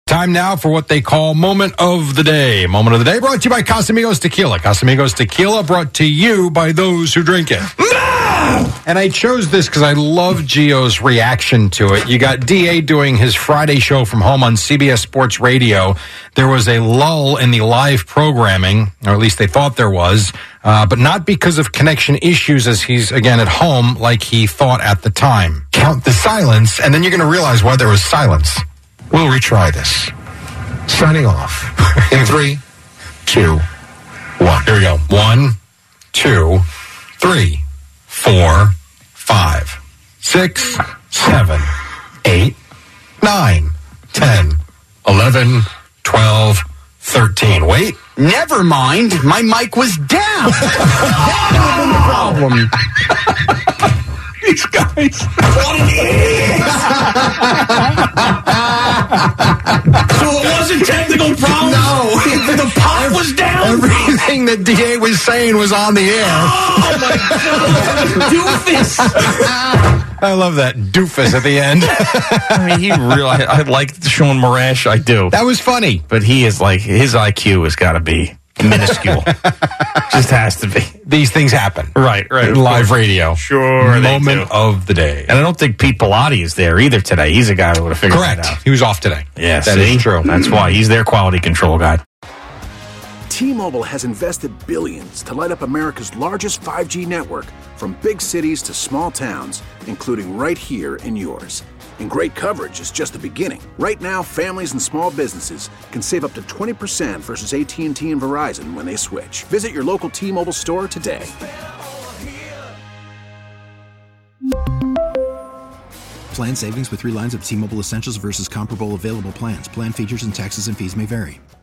Time now for what they call Moment of the Day. Moment of the Day brought to you by Casamigos Tequila. Casamigos Tequila brought to you by those who drink it. And I chose this because I love Gio's reaction to it. You got D.A. doing his Friday show from home on CBS Sports Radio. There was a lull in the live programming, or at least they thought there was, but not because of connection issues as he's, again, at home like he thought at the time. Count the silence, and then you're going to realize why there was silence. We'll retry this. Signing off in 3, 2, 1. Here we go. 1, 2, 3, 4, 5, 6, 7, 8, 9, 10, 11, 12, 13. Wait. Never mind. My mic was down. That would have been the problem. These guys. So it wasn't technical problems? No. The pop was down? Everything that DA was saying was on the air. Oh, my God. Doofus. I love that doofus at the end. I mean, he really, I like Sean Marash, I do. That was funny. But he is like, his IQ has got to be minuscule. Just has to be. These things happen. Right. Live radio. Sure. Moment of the day. And I don't think Pete Pilati is there either today. He's a guy who would have figured that out. Correct. He was off today. Yeah, that is true. That's why he's their quality control guy. T-Mobile has invested billions to light up America's largest 5G network, from big cities to small towns, including right here in yours. And great coverage is just the beginning. Right now, families and small businesses can save up to 20% versus AT&T and Verizon when they switch. Visit your local T-Mobile store today. Plan savings with 3 lines of T-Mobile Essentials versus comparable available plans. Plan features and taxes and fees may vary.